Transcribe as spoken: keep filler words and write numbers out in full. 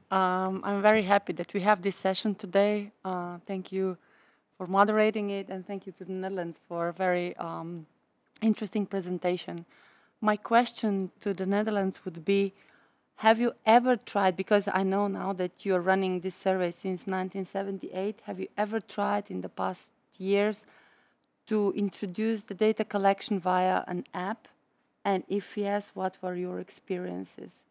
Um, I'm very happy that we have this session today. Uh, thank you for moderating it, and thank you to the Netherlands for a very um, interesting presentation. My question to the Netherlands would be, have you ever tried, because I know now that you're running this survey since nineteen seventy-eight, have you ever tried in the past years to introduce the data collection via an app? And if yes, what were your experiences?